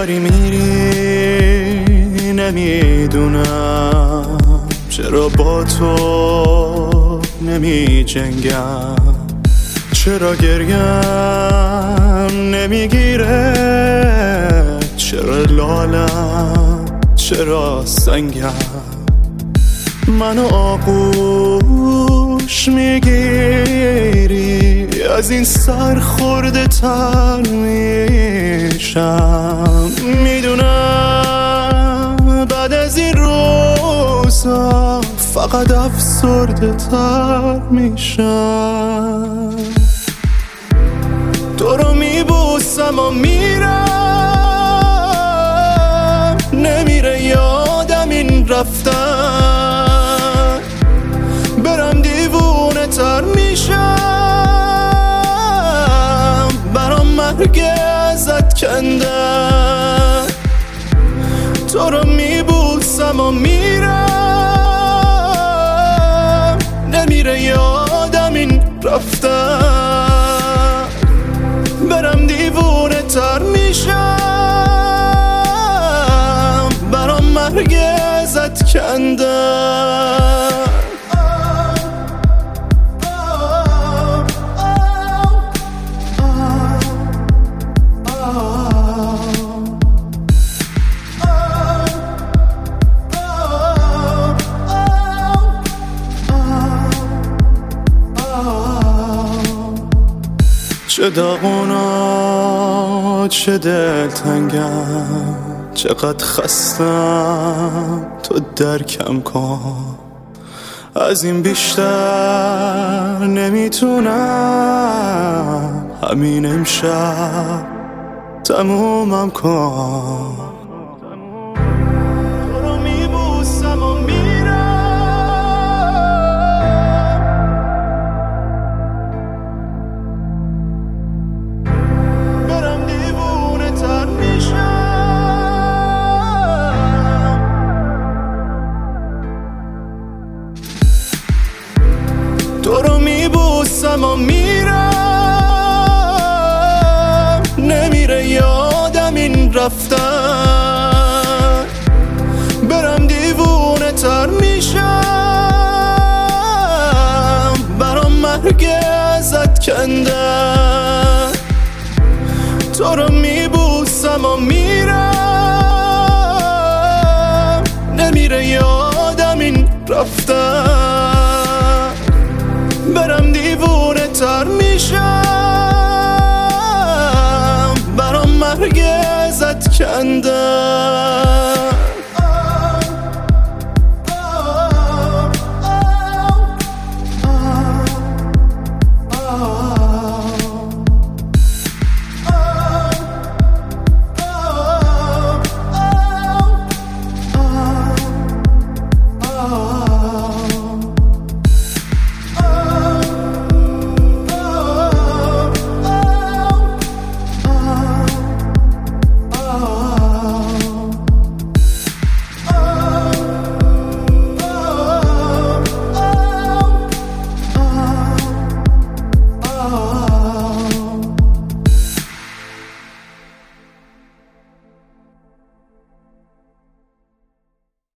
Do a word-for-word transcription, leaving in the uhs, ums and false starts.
داری میری نمیدونم چرا با تو نمی جنگم، چرا گریم نمیگیره، چرا لالم چرا سنگم، منو آغوش میگیری از این سر خورده تر میشم، میدونم بعد از این روزا فقط افسرده تر میشم. تو رو میبوسم و میرم، نمیره یادم این رفتن، برم دیوونه تر میشم، برام مرگ ازت کندن. تو رو میبوسم و میرم، نمیره یادم این رفتن، برم دیوونه تر میشم، برام مرگ ازت کندن. چه داغونا چه دلتنگم، چقدر خستم تو درکم کن، از این بیشتر نمیتونم، همین امشب تمومم کن. تو رو میبوسم و تو رو میبوسم و میرم، نمیره یادم این رفتن، برم دیوونه تر میشم، برام مرگ ازت کندن. تو رو میبوسم و میرم، نمیره یادم این رفتن، برم دیوونه تر میشم، برام مرگ ازت کندن.